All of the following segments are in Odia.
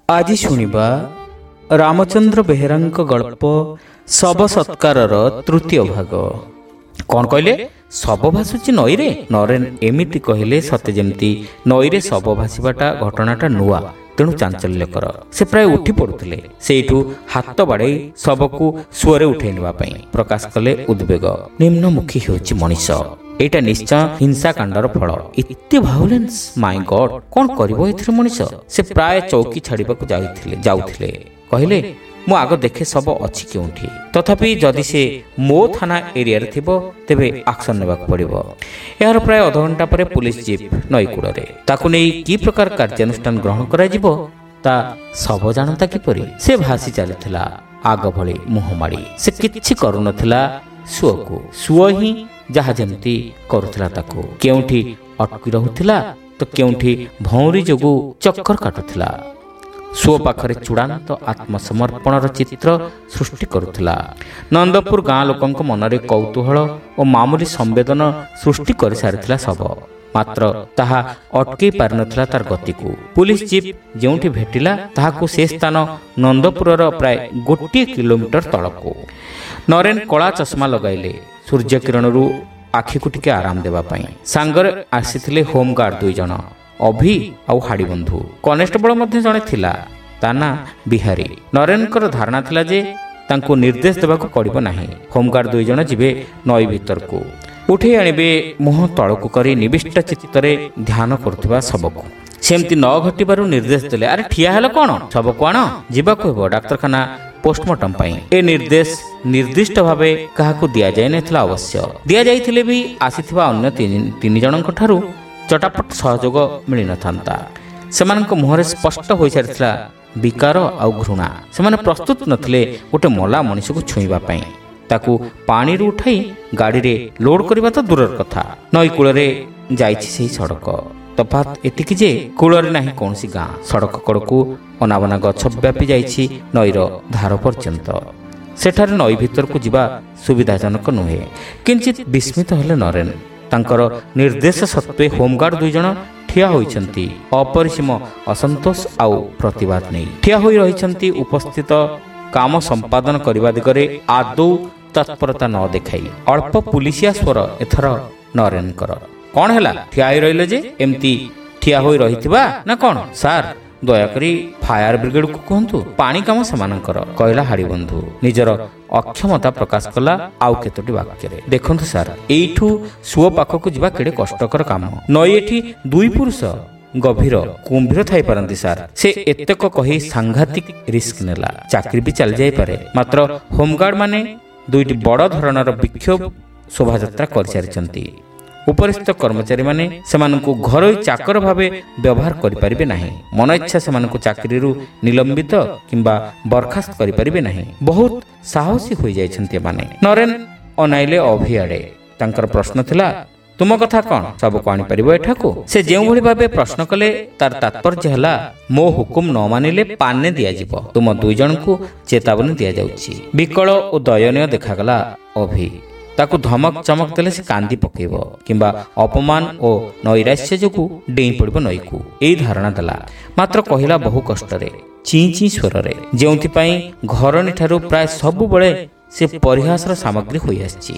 ଆଜି ଶୁଣିବା ରାମଚନ୍ଦ୍ର ବେହେରାଙ୍କ ଗଳ୍ପ ଶବ ସତ୍କାରର ତୃତୀୟ ଭାଗ। କ'ଣ କହିଲେ? ଶବ ଭାସୁଛି ନଈରେ? ନରେନ ଏମିତି କହିଲେ ସତେ ଯେମିତି ନଈରେ ଶବ ଭାସିବାଟା ଘଟଣାଟା ନୂଆ, ତେଣୁ ଚାଞ୍ଚଲ୍ୟକର। ସେ ପ୍ରାୟ ଉଠି ପଡ଼ୁଥିଲେ। ସେଇଠୁ ହାତ ବାଡ଼େଇ ଶବକୁ ସୁଅରେ ଉଠାଇ ନେବା ପାଇଁ ପ୍ରକାଶ କଲେ ଉଦ୍ବେଗ। ନିମ୍ନମୁଖୀ ହେଉଛି ମଣିଷ। ଏଇଟା ନିଶ୍ଚୟ ହିଂସାକାଣ୍ଡର ଫଳ। ଏତେ ଭାଉଲେନ୍ସ! ମାଇ ଗଡ୍, କ'ଣ କରିବ ଏଥିରେ ମଣିଷ? ସେ ପ୍ରାୟ ଚୌକି ଛାଡ଼ିବାକୁ ଯାଉଥିଲେ। କହିଲେ, ମୁଁ ଆଗ ଦେଖେ ଶବ ଅଛି କେଉଁଠି। ତଥାପି ଯଦି ସେ ମୋ ଥାନା ଏରିଆରେ ଥିବ ତେବେ ଆକ୍ସନ ନେବାକୁ ପଡ଼ିବ। ଏହାର ପ୍ରାୟ ଅଧଘଣ୍ଟା ପରେ ପୁଲିସ ଜିପ୍ ନଈକୂଳରେ। ତାକୁ ନେଇ କି ପ୍ରକାର କାର୍ଯ୍ୟାନୁଷ୍ଠାନ ଗ୍ରହଣ କରାଯିବ ତା ଶବ ଜାଣନ୍ତା କିପରି? ସେ ଭାସି ଚାଲିଥିଲା ଆଗ ଭଳି ମୁହଁ ମାଡ଼ି। ସେ କିଛି କରୁନଥିଲା ସୁଅକୁ। ସୁଅ ହିଁ ଯାହା ଯେମିତି କରୁଥିଲା ତାକୁ। କେଉଁଠି ଅଟକି ରହୁଥିଲା ତ କେଉଁଠି ଭଉଁରୀ ଯୋଗୁଁ ଚକ୍କର କାଟୁଥିଲା। ସୁଅ ପାଖରେ ଚୂଡ଼ାନ୍ତ ଆତ୍ମସମର୍ପଣର ଚିତ୍ର ସୃଷ୍ଟି କରୁଥିଲା। ନନ୍ଦପୁର ଗାଁ ଲୋକଙ୍କ ମନରେ କୌତୂହଳ ଓ ମାମୁଲି ସମ୍ବେଦନ ସୃଷ୍ଟି କରିସାରିଥିଲା ଶବ। ମାତ୍ର ତାହା ଅଟକେଇ ପାରିନଥିଲା ତାର ଗତିକୁ। ପୁଲିସ ଜିପ୍ ଯେଉଁଠି ଭେଟିଲା ତାହାକୁ ସେ ସ୍ଥାନ ନନ୍ଦପୁରର ପ୍ରାୟ 1 କିଲୋମିଟର ତଳକୁ। ନରେନ କଳା ଚଷମା ଲଗାଇଲେ ସୂର୍ଯ୍ୟକିରଣରୁ ଆଖିକୁ ଟିକେ ଆରାମ ଦେବା ପାଇଁ। ସାଙ୍ଗରେ ଆସିଥିଲେ ହୋମଗାର୍ଡ 2 ଜଣ, ଅଭି ଆଉ ହାଡ଼ିବନ୍ଧୁ। କନେଷ୍ଟବଳ ମଧ୍ୟ ଜଣେ ଥିଲା, ତା ନାଁ ବିହାରୀ। ନରେନଙ୍କର ଧାରଣା ଥିଲା ଯେ ତାଙ୍କୁ ନିର୍ଦ୍ଦେଶ ଦେବାକୁ ପଡ଼ିବ ନାହିଁ। ହୋମଗାର୍ଡ 2 ଜଣ ଯିବେ ନଈ ଭିତରକୁ, ଉଠେଇ ଆଣିବେ ମୁହଁ ତଳକୁ କରି ନିବିଷ୍ଟ ଚିତ୍ତରେ ଧ୍ୟାନ କରୁଥିବା ଶବକୁ। ସେମିତି ନ ଘଟିବାରୁ ନିର୍ଦ୍ଦେଶ ଦେଲେ, ଆରେ ଠିଆ ହେଲ କ'ଣ? ଶବକୁ ଆଣ, ଯିବାକୁ ହେବ ଡାକ୍ତରଖାନା ପୋଷ୍ଟମର୍ଟମ ପାଇଁ। ଏ ନିର୍ଦ୍ଦେଶ ନିର୍ଦ୍ଦିଷ୍ଟ ଭାବେ କାହାକୁ ଦିଆଯାଇନଥିଲା। ଅବଶ୍ୟ ଦିଆଯାଇଥିଲେ ବି ଆସିଥିବା ଅନ୍ୟ 3 ଜଣଙ୍କ ଠାରୁ ଚଟାପଟ ସହଯୋଗ ମିଳିନଥାନ୍ତା। ସେମାନଙ୍କ ମୁହଁରେ ସ୍ପଷ୍ଟ ହୋଇସାରିଥିଲା ବିକାର ଆଉ ଘୃଣା। ସେମାନେ ପ୍ରସ୍ତୁତ ନଥିଲେ ଗୋଟେ ମଲା ମଣିଷକୁ ଛୁଇଁବା ପାଇଁ। ତାକୁ ପାଣିରୁ ଉଠାଇ ଗାଡ଼ିରେ ଲୋଡ୍ କରିବା ତ ଦୂରର କଥା। ନଈ କୂଳରେ ଯାଇଛି ସେହି ସଡ଼କ। ତଫାତ୍ ଏତିକି ଯେ କୂଳରେ ନାହିଁ କୌଣସି ଗାଁ। ସଡ଼କ କଡ଼କୁ ଅନାବନା ଗଛ ବ୍ୟାପି ଯାଇଛି ନଈର ଧାର ପର୍ଯ୍ୟନ୍ତ। ସେଠାରେ ନଈ ଭିତରକୁ ଯିବା ସୁବିଧାଜନକ ନୁହେଁ। କିଞ୍ଚିତ ବିସ୍ମିତ ହେଲେ ନରେନ। ତାଙ୍କର ନିର୍ଦ୍ଦେଶ ସତ୍ତ୍ୱେ ହୋମଗାର୍ଡ 2 ଜଣ ଠିଆ ହୋଇଛନ୍ତି ଅପରିସୀମ ଅସନ୍ତୋଷ ଆଉ ପ୍ରତିବାଦ ନେଇ। ଠିଆ ହୋଇ ରହିଛନ୍ତି ଉପସ୍ଥିତ କାମ ସମ୍ପାଦନ କରିବା ଦିଗରେ ଆଦୌ ତତ୍ପରତା ନ ଦେଖାଇ। ଅଳ୍ପ ପୁଲିସିଆ ସ୍ୱର ଏଥର ନରେନଙ୍କର। କ'ଣ ହେଲା? ଠିଆ ହୋଇ ରହିଲେ ଯେ? ଏମିତି ଠିଆ ହୋଇ ରହିଥିବା ନା କ'ଣ? ସାର୍, ଦୟାକରି ଫାୟାର ବ୍ରିଗେଡକୁ କୁହନ୍ତୁ, ପାଣି କାମ ସେମାନଙ୍କର, କହିଲା ହାଡ଼ିବନ୍ଧୁ। ନିଜର ଅକ୍ଷମତା ପ୍ରକାଶ କଲା ଆଉ କେତୋଟି ବାକ୍ୟରେ। ଦେଖନ୍ତୁ ସାର୍, ଏଇଠୁ ସୁଅ ପାଖକୁ ଯିବା କେଡ଼େ କଷ୍ଟକର କାମ। ନଈ ଏଠି 2 ପୁରୁଷ, ଗଭୀର କୁମ୍ଭୀର ଥାଇପାରନ୍ତି ସାର୍। ସେ ଏତେକ କହି ସାଂଘାତିକ ରିସ୍କ ନେଲା। ଚାକିରି ବି ଚାଲି ଯାଇପାରେ। ମାତ୍ର ହୋମଗାର୍ଡ ମାନେ 2ଟି ବଡ଼ ଧରଣର ବିକ୍ଷୋଭ ଶୋଭାଯାତ୍ରା କରିସାରିଛନ୍ତି। ଉପରିସ୍ଥ କର୍ମଚାରୀମାନେ ସେମାନଙ୍କୁ ଘରୋଇ ଚାକର ଭାବେ ବ୍ୟବହାର କରିପାରିବେ ନାହିଁ। ମନ ଇଚ୍ଛା ସେମାନଙ୍କୁ ଚାକିରିରୁ ନିଲମ୍ବିତ କିମ୍ବା ବରଖାସ୍ତ କରିପାରିବେ ନାହିଁ। ବହୁତ ସାହସୀ ହୋଇଯାଇଛନ୍ତି ଏମାନେ। ନରେନ ଅନାଇଲେ ଅଭିଆଡ଼େ। ତାଙ୍କର ପ୍ରଶ୍ନ ଥିଲା, ତୁମ କଥା କ'ଣ? ଶବକୁ ଆଣିପାରିବ ଏଠାକୁ? ସେ ଯେଉଁଭଳି ଭାବେ ପ୍ରଶ୍ନ କଲେ ତାର ତାତ୍ପର୍ଯ୍ୟ ହେଲା, ମୋ ହୁକୁମ ନ ମାନିଲେ ପାନେ ଦିଆଯିବ। ତୁମ 2 ଜଣଙ୍କୁ ଚେତାବନୀ ଦିଆଯାଉଛି। ବିକଳ ଓ ଦୟନୀୟ ଦେଖାଗଲା ଅଭି। ତାକୁ ଧମକ ଚମକ ଦେଲେ ସେ କାନ୍ଦି ପକେଇବ କିମ୍ବା ଅପମାନ ଓ ନୈରାଶ୍ୟ ଯୋଗୁଁ ଡେଇଁ ପଡ଼ିବ ନଈକୁ, ଏଇ ଧାରଣା ଦେଲା। ମାତ୍ର କହିଲା ବହୁ କଷ୍ଟରେ, ଚିଁ ଚିଁ ସ୍ୱରରେ, ଯେଉଁଥିପାଇଁ ଘରଣୀ ଠାରୁ ପ୍ରାୟ ସବୁବେଳେ ସେ ପରିହାସର ସାମଗ୍ରୀ ହୋଇଆସିଛି।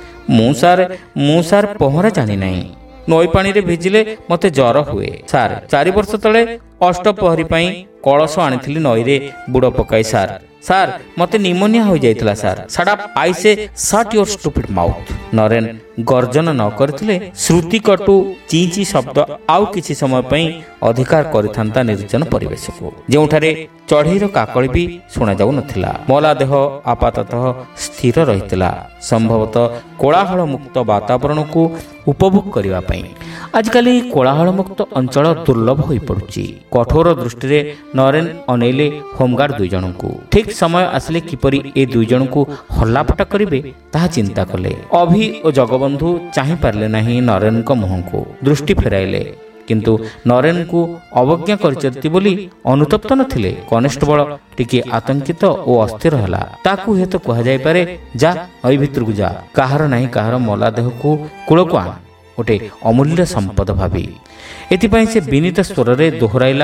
ମୁଁ ସାର୍ ପହଁରା ଜାଣିନାହିଁ। ନଈ ପାଣିରେ ଭିଜିଲେ ମୋତେ ଜ୍ୱର ହୁଏ ସାର୍। 4 ବର୍ଷ ତଳେ ଅଷ୍ଟପହରୀ ପାଇଁ କଳସ ଆଣିଥିଲି ନଈରେ ବୁଡ଼ ପକାଇ ସାର୍। ସାର୍, ମୋତେ ନିମୋନିଆ ହୋଇଯାଇଥିଲା sir. Shut up, I say shut your stupid mouth. Naren ଗର୍ଜନ ନ କରିଥିଲେ ଶ୍ରୁତିକଟୁ ଚିଁ ଚିଁ ଶବ୍ଦ ଆଉ କିଛି ସମୟ ପାଇଁ ଅଧିକାର କରିଥାନ୍ତା ନିର୍ଜନ ପରିବେଶକୁ, ଯେଉଁଠାରେ ଚଢ଼େଇର କାକଳି ବି ଶୁଣାଯାଉନଥିଲା। ମଲା ଦେହ ଆପାତତଃ ସ୍ଥିର ରହିଥିଲା, ସମ୍ଭବତଃ କୋଳାହଳ ମୁକ୍ତ ବାତାବରଣକୁ ଉପଭୋଗ କରିବା ପାଇଁ। ଆଜିକାଲି କୋଳାହଳ ମୁକ୍ତ ଅଞ୍ଚଳ ଦୁର୍ଲଭ ହୋଇପଡ଼ୁଛି। କଠୋର ଦୃଷ୍ଟିରେ ନରେନ ଅନେଇଲେ ହୋମଗାର୍ଡ 2 ଜଣଙ୍କୁ। ଠିକ୍ ସମୟ ଆସିଲେ କିପରି ଏ 2 ଜଣଙ୍କୁ ହଲ୍ଲାପଟା କରିବେ ତାହା ଚିନ୍ତା କଲେ। ଅଭି ଓ ଜଗବନ୍ଧୁ ଚାହିଁ ପାରିଲେ ନାହିଁ ନରେନଙ୍କ ମୁହଁକୁ। ଦୃଷ୍ଟି ଫେରାଇଲେ, କିନ୍ତୁ ନରେନଙ୍କୁ ଅବଜ୍ଞା କରିଛନ୍ତି ବୋଲି ଅନୁତପ୍ତ ନଥିଲେ। କନେଷ୍ଟବଳ ଟିକିଏ ଆତଙ୍କିତ ଓ ଅସ୍ଥିର ହେଲା। ତାକୁ ହୁଏତ କୁହାଯାଇପାରେ, ଯା ନଈ ଭିତରକୁ ଯା, କାହାର ନାହିଁ କାହାର ମଲା ଦେହକୁ କୂଳକୁ ଆଣ, ଗୋଟେ ଅମୂଲ୍ୟ ସମ୍ପଦ ଭାବି। ଏଥିପାଇଁ ସେ ବିନୀତ ସ୍ୱରରେ ଦୋହରାଇଲା,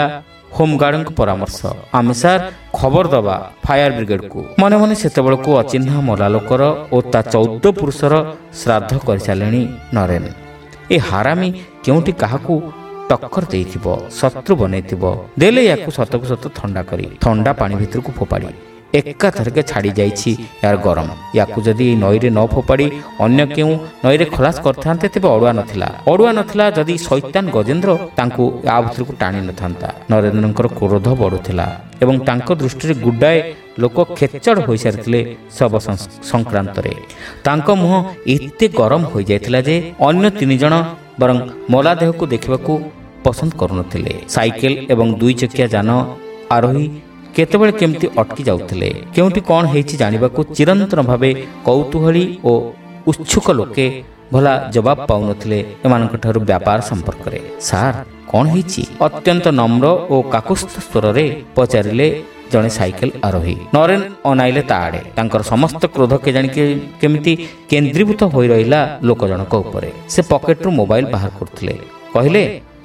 ହୋମଗାର୍ଡଙ୍କ ପରାମର୍ଶ, ଆମେ ସାର୍ ଖବର ଦବା ଫାୟାର ବ୍ରିଗେଡକୁ। ମନେ ମନେ ସେତେବେଳକୁ ଅଚିହ୍ନା ମଲା ଲୋକର ଓ ତା 14 ପୁରୁଷର ଶ୍ରାଦ୍ଧ କରିସାରିଲେଣି ନରେନ। ଏ ହାରାମି କେଉଁଠି କାହାକୁ ଟକ୍କର ଦେଇଥିବ, ଶତ୍ରୁ ବନେଇଥିବ। ଦେଲେ ୟାକୁ ସତକୁ ସତ ଥଣ୍ଡା କରି ଥଣ୍ଡା ପାଣି ଭିତରକୁ ଫୋପାଡ଼ି ଏକାଥରକେ ଛାଡ଼ି ଯାଇଛି ୟାର ଗରମ। ୟାକୁ ଯଦି ଏଇ ନଈରେ ନ ଫୋପାଡ଼ି ଅନ୍ୟ କେଉଁ ନଈରେ ଖଲାସ କରିଥାନ୍ତେ ତେବେ ଅଡ଼ୁଆ ନଥିଲା ଯଦି ଶୈତାନ ଗଜେନ୍ଦ୍ର ତାଙ୍କୁ ୟା ଭିତରକୁ ଟାଣି ନଥାନ୍ତା। ନରେନ୍ଦ୍ରଙ୍କର କ୍ରୋଧ ବଢ଼ୁଥିଲା ଏବଂ ତାଙ୍କ ଦୃଷ୍ଟିରେ ଗୁଡ଼ାଏ ଲୋକ ଖେଚଡ଼ ହୋଇସାରିଥିଲେ ଶବ ସଂକ୍ରାନ୍ତରେ। ତାଙ୍କ ମୁହଁ ଏତେ ଗରମ ହୋଇଯାଇଥିଲା ଯେ ଅନ୍ୟ 3 ଜଣ ବରଂ ମଲା ଦେହକୁ ଦେଖିବାକୁ ପସନ୍ଦ କରୁନଥିଲେ। ସାଇକେଲ ଏବଂ 2 ଚକିଆ ଯାନ ଆରୋହୀ କେତେବେଳେ କେମିତି ଅଟକି ଯାଉଥିଲେ। କେଉଁଠି କ'ଣ ହେଇଛି ଜାଣିବାକୁ ଚିରନ୍ତନ ଭାବେ କୌତୂହଳୀ ଓ ଉତ୍ସୁକ ଲୋକେ ଭଲା ଜବାବ ପାଉନଥିଲେ ଏମାନଙ୍କଠାରୁ ବ୍ୟାପାର ସମ୍ପର୍କରେ। ସାର୍ କ'ଣ ହେଇଛି? ଅତ୍ୟନ୍ତ ନମ୍ର ଓ କାକୁସ୍ଥ ସ୍ୱରରେ ପଚାରିଲେ ଜଣେ ସାଇକେଲ ଆରୋହୀ। ନରେନ ଅନାଇଲେ ତା ଆଡ଼େ। ତାଙ୍କର ସମସ୍ତ କ୍ରୋଧ କେଜାଣି କେମିତି କେନ୍ଦ୍ରୀଭୂତ ହୋଇ ରହିଲା ଲୋକ ଜଣକ ଉପରେ। ସେ ପକେଟରୁ ମୋବାଇଲ ବାହାର କରୁଥିଲେ। କହିଲେ,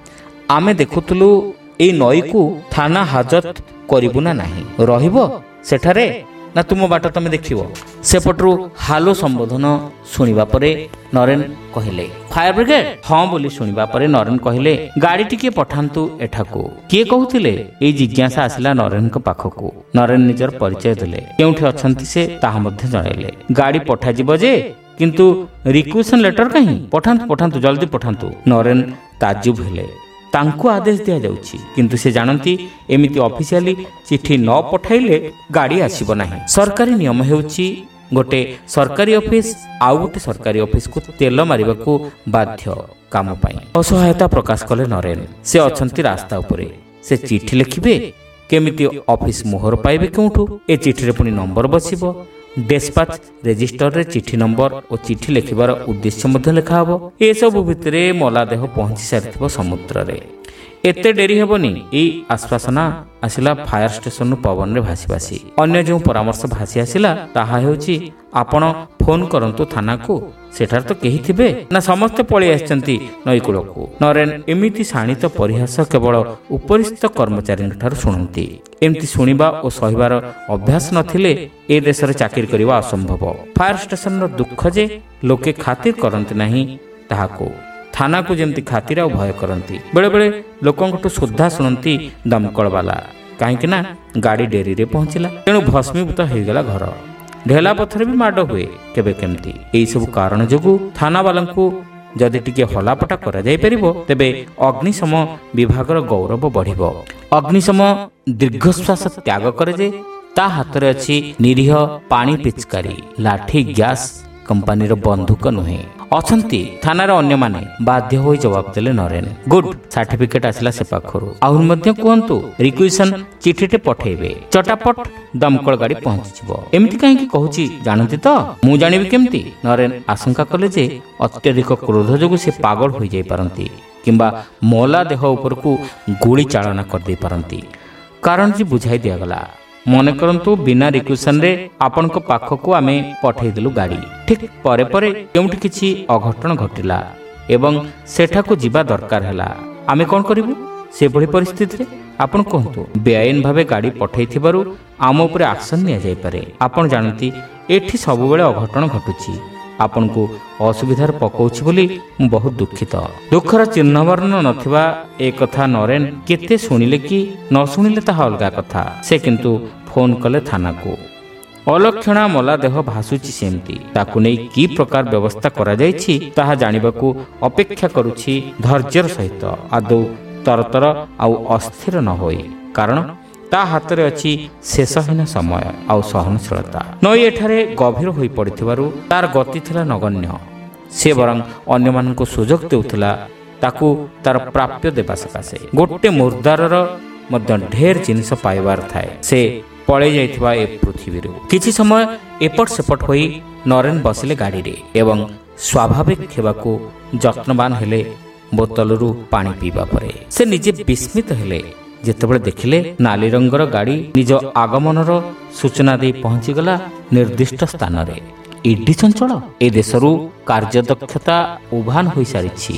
ଆମେ ଦେଖୁଥିଲୁ ଏଇ ନଈକୁ ଥାନା ହାଜତ କରିବୁ ନା ନାହିଁ? ରହିବ ସେଠାରେ ନା ତୁମ ବାଟ ତମେ ଦେଖିବ? ସେପଟରୁ ହାଲୋ ସମ୍ବୋଧନ ଶୁଣିବା ପରେ ନରେନ କହିଲେ, ଫାୟାର ବ୍ରିଗେଡ? ହଁ ବୋଲି ଶୁଣିବା ପରେ ନରେନ କହିଲେ, ଗାଡ଼ି ଟିକିଏ ପଠାନ୍ତୁ ଏଠାକୁ। କିଏ କହୁଥିଲେ? ଏଇ ଜିଜ୍ଞାସା ଆସିଲା ନରେନଙ୍କ ପାଖକୁ। ନରେନ ନିଜର ପରିଚୟ ଦେଲେ। କେଉଁଠି ଅଛନ୍ତି ସେ ତାହା ମଧ୍ୟ ଜଣାଇଲେ। ଗାଡ଼ି ପଠାଯିବ ଯେ, କିନ୍ତୁ ରିକ୍ୱେସନ ଲେଟର କାହିଁ? ପଠାନ୍ତୁ ଜଲ୍ଦି ପଠାନ୍ତୁ। ନରେନ ତାଜୁବ ହେଲେ। ତାଙ୍କୁ ଆଦେଶ ଦିଆଯାଉଛି, କିନ୍ତୁ ସେ ଜାଣନ୍ତି ଏମିତି ଅଫିସିଆଲି ଚିଠି ନ ପଠାଇଲେ ଗାଡ଼ି ଆସିବ ନାହିଁ। ସରକାରୀ ନିୟମ ହେଉଛି ଗୋଟେ ସରକାରୀ ଅଫିସ ଆଉ ଗୋଟେ ସରକାରୀ ଅଫିସକୁ ତେଲ ମାରିବାକୁ ବାଧ୍ୟ କାମ ପାଇଁ। ଅସହାୟତା ପ୍ରକାଶ କଲେ ନରେନ। ସେ ଅଛନ୍ତି ରାସ୍ତା ଉପରେ। ସେ ଚିଠି ଲେଖିବେ କେମିତି? ଅଫିସ ମୋହର ପାଇବେ କେଉଁଠୁ? ଏ ଚିଠିରେ ପୁଣି ନମ୍ବର ବସିବ। ଡେସ୍ପାଚ ରେଜିଷ୍ଟରରେ ଚିଠି ନମ୍ବର ଓ ଚିଠି ଲେଖିବାର ଉଦ୍ଦେଶ୍ୟ ମଧ୍ୟ ଲେଖା ହେବ। ଏସବୁ ଭିତରେ ମଲା ଦେହ ପହଞ୍ଚି ସାରିଥିବ ସମୁଦ୍ରରେ। ଏତେ ଡେରି ହେବନି। ଏଇ ଆଶ୍ୱାସନା ଆସିଲା ଫାୟାର ଷ୍ଟେସନରୁ ପବନରେ ଭାସି ଭାସି। ଅନ୍ୟ ଯେଉଁ ପରାମର୍ଶ ଭାସି ଆସିଲା ତାହା ହେଉଛି, ଆପଣ ଫୋନ କରନ୍ତୁ ଥାନାକୁ। ସେଠାରେ ତ କେହି ଥିବେ ନା ସମସ୍ତେ ପଳେଇ ଆସିଛନ୍ତି ନଈକୂଳକୁ। ନରେନ ଏମିତି ଶାଣିତ ପରିହାସ କେବଳ ଉପରିସ୍ଥ କର୍ମଚାରୀଙ୍କଠାରୁ ଶୁଣନ୍ତି। ଏମିତି ଶୁଣିବା ଓ ସହିବାର ଅଭ୍ୟାସ ନଥିଲେ ଏ ଦେଶରେ ଚାକିରି କରିବା ଅସମ୍ଭବ। ଫାୟାର ଷ୍ଟେସନର ଦୁଃଖ ଯେ ଲୋକେ ଖାତିର କରନ୍ତି ନାହିଁ ତାହାକୁ। ଥାନାକୁ ଯେମିତି ଖାତିର ଆଉ ଭୟ କରନ୍ତି। ବେଳେବେଳେ ଲୋକଙ୍କଠୁ ସୁଦ୍ଧା ଶୁଣନ୍ତି ଦମକଳବାଲା, କାହିଁକି ନା ଗାଡ଼ି ଡେରିରେ ପହଞ୍ଚିଲା, ତେଣୁ ଭସ୍ମୀଭୂତ ହେଇଗଲା ଘର। ଢେଲା ପଥରେ ବି ମାଡ଼ ହୁଏ କେବେ କେମିତି। ଏହିସବୁ କାରଣ ଯୋଗୁଁ ଥାନାବାଲାଙ୍କୁ ଯଦି ଟିକେ ହଲାପଟା କରାଯାଇପାରିବ ତେବେ ଅଗ୍ନିଶମ ବିଭାଗର ଗୌରବ ବଢ଼ିବ। ଅଗ୍ନିଶମ ଦୀର୍ଘଶ୍ୱାସ ତ୍ୟାଗ କରେ ଯେ ତା ହାତରେ ଅଛି ନିରୀହ ପାଣି ପିଚକାରୀ, ଲାଠି ଗ୍ୟାସ୍ କମ୍ପାନୀର ବନ୍ଧୁକ ନୁହେଁ। ଅଛନ୍ତି ଥାନାର ଅନ୍ୟମାନେ। ବାଧ୍ୟ ହୋଇ ଜବାବ ଦେଲେ ନରେନ। ଗୁଡ୍, ସାର୍ଟିଫିକେଟ ଆସିଲା ସେ ପାଖରୁ। ଆହୁରି ମଧ୍ୟ କୁହନ୍ତୁ ରିକ୍ୱେସନ ଚିଠିଟେ ପଠେଇବେ। ଚଟାପଟ ଦମକଳ ଗାଡ଼ି ପହଞ୍ଚିଯିବ। ଏମିତି କାହିଁକି କହୁଛି ଜାଣନ୍ତି ତ? ମୁଁ ଜାଣିବି କେମିତି? ନରେନ ଆଶଙ୍କା କଲେ ଯେ ଅତ୍ୟଧିକ କ୍ରୋଧ ଯୋଗୁଁ ସେ ପାଗଳ ହୋଇଯାଇପାରନ୍ତି କିମ୍ବା ମଲା ଦେହ ଉପରକୁ ଗୁଳି ଚାଳନା କରିଦେଇ ପାରନ୍ତି। କାରଣଟି ବୁଝାଇ ଦିଆଗଲା। ମନେ କରନ୍ତୁ ବିନା ରିକ୍ୱେସନରେ ଆପଣଙ୍କ ପାଖକୁ ଆମେ ପଠେଇଦେଲୁ ଗାଡ଼ି। ଠିକ୍ ପରେ ପରେ କେଉଁଠି କିଛି ଅଘଟଣ ଘଟିଲା ଏବଂ ସେଠାକୁ ଯିବା ଦରକାର ହେଲା, ଆମେ କ'ଣ କରିବୁ ସେଭଳି ପରିସ୍ଥିତିରେ? ଆପଣ କୁହନ୍ତୁ। ବେଆଇନ ଭାବେ ଗାଡ଼ି ପଠାଇଥିବାରୁ ଆମ ଉପରେ ଆକ୍ସନ ନିଆଯାଇପାରେ। ଆପଣ ଜାଣନ୍ତି ଏଠି ସବୁବେଳେ ଅଘଟଣ ଘଟୁଛି। ଆପଣଙ୍କୁ ଅସୁବିଧାରେ ପକାଉଛି ବୋଲି ମୁଁ ବହୁତ ଦୁଃଖିତ। ଦୁଃଖର ଚିହ୍ନବର୍ଣ୍ଣ ନଥିବା ଏ କଥା ନରେନ କେତେ ଶୁଣିଲେ କି ନ ଶୁଣିଲେ ତାହା ଅଲଗା କଥା। ସେ କିନ୍ତୁ ଫୋନ କଲେ ଥାନାକୁ। ଅଲକ୍ଷଣା ମଲା ଦେହ ଭାସୁଛି ସେମିତି। ତାକୁ ନେଇ କି ପ୍ରକାର ବ୍ୟବସ୍ଥା କରାଯାଇଛି ତାହା ଜାଣିବାକୁ ଅପେକ୍ଷା କରୁଛି ଧୈର୍ଯ୍ୟର ସହିତ, ଆଦୌ ତରତର ଆଉ ଅସ୍ଥିର ନ ହୋଇ। କାରଣ ତା ହାତରେ ଅଛି ଶେଷହୀନ ସମୟ ଆଉ ସହନଶୀଳତା। ନଈ ଏଠାରେ ଗଭୀର ହୋଇ ପଡ଼ିଥିବାରୁ ତାର ଗତି ଥିଲା ନଗଣ୍ୟ। ସେ ବରଂ ଅନ୍ୟମାନଙ୍କୁ ସୁଯୋଗ ଦେଉଥିଲା ତାକୁ ତାର ପ୍ରାପ୍ୟ ଦେବା ସକାଶେ। ଗୋଟେ ମୁର୍ଦାରର ମଧ୍ୟ ଢେର ଜିନିଷ ପାଇବାର ଥାଏ। ସେ ପଳେଇ ଯାଇଥିବା ଏ ପୃଥିବୀରୁ। କିଛି ସମୟ ଏପଟ ସେପଟ ହୋଇ ନରେନ ବସିଲେ ଗାଡ଼ିରେ ଏବଂ ସ୍ୱାଭାବିକ ହେବାକୁ ଯତ୍ନବାନ ହେଲେ। ବୋତଲରୁ ପାଣି ପିଇବା ପରେ ସେ ନିଜେ ବିସ୍ମିତ ହେଲେ ଯେତେବେଳେ ଦେଖିଲେ ନାଲି ରଙ୍ଗର ଗାଡ଼ି ନିଜ ଆଗମନର ସୂଚନା ଦେଇ ପହଞ୍ଚିଗଲା ନିର୍ଦ୍ଦିଷ୍ଟ ସ୍ଥାନରେ। ଇଡି ଚଞ୍ଚଳ। ଏ ଦେଶରୁ କାର୍ଯ୍ୟଦକ୍ଷତା ଉଭାନ ହୋଇସାରିଛି।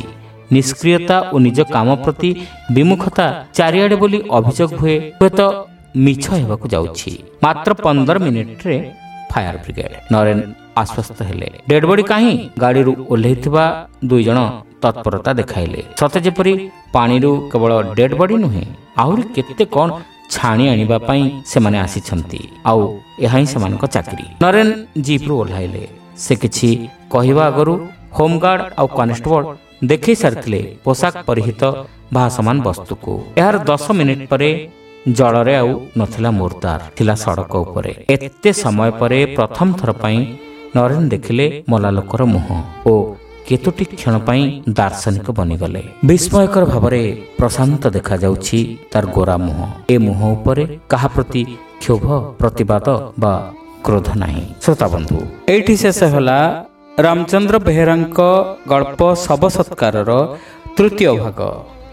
ନିଷ୍କ୍ରିୟତା ଓ ନିଜ କାମ ପ୍ରତି ବିମୁଖତା ଚାରିଆଡ଼େ ବୋଲି ଅଭିଯୋଗ ହୁଏ ହୁଏତ ମିଛ ହେବାକୁ ଯାଉଛି। ମାତ୍ର 15 ମିନିଟରେ ଫାୟାର ବ୍ରିଗେଡ। ନରେନ ଆଶ୍ୱସ୍ତ ହେଲେ। ଡେଡ୍ ବଡି କାହିଁ? ଗାଡ଼ିରୁ ଓହ୍ଲାଇଥିବା 2 ଜଣ ତତ୍ପରତା ଦେଖାଇଲେ। ସତେ ଯେପରି ପାଣିରୁ କେବଳ ଡେଡ୍ ବଡି ନୁହେଁ, ଆହୁରି କେତେ କ'ଣ ଛାଣି ଆଣିବା ପାଇଁ ସେମାନେ ଆସିଛନ୍ତି, ଆଉ ଏହା ହିଁ ସେମାନଙ୍କ ଚାକିରି। ନରେନ ଜିପ୍ରୁ ଓହ୍ଲାଇଲେ। ସେ କିଛି କହିବା ଆଗରୁ ହୋମଗାର୍ଡ ଆଉ କନେଷ୍ଟବଳ ଦେଖାଇ ସାରିଥିଲେ ପୋଷାକ ପରିହିତ ଭାସମାନ ବସ୍ତୁକୁ। ଏହାର 10 ମିନିଟ୍ ପରେ ଜଳରେ ଆଉ ନଥିଲା ମୁର୍ଦାର, ଥିଲା ସଡ଼କ ଉପରେ। ଏତେ ସମୟ ପରେ ପ୍ରଥମ ଥର ପାଇଁ ନରେନ ଦେଖିଲେ ମଲା ଲୋକର ମୁହଁ ଓ କେତୋଟି କ୍ଷଣ ପାଇଁ ଦାର୍ଶନିକ ବନିଗଲେ। ବିସ୍ମୟକର ଭାବରେ ପ୍ରଶାନ୍ତ ଦେଖାଯାଉଛି ତାର ଗୋରା ମୁହଁ। ଏ ମୁହଁ ଉପରେ କାହା ପ୍ରତି କ୍ଷୋଭ, ପ୍ରତିବାଦ ବା କ୍ରୋଧ ନାହିଁ। ଶ୍ରୋତା ବନ୍ଧୁ, ଏଇଠି ଶେଷ ହେଲା ରାମଚନ୍ଦ୍ର ବେହେରାଙ୍କ ଗଳ୍ପ ଶବ ସତ୍କାରର ତୃତୀୟ ଭାଗ।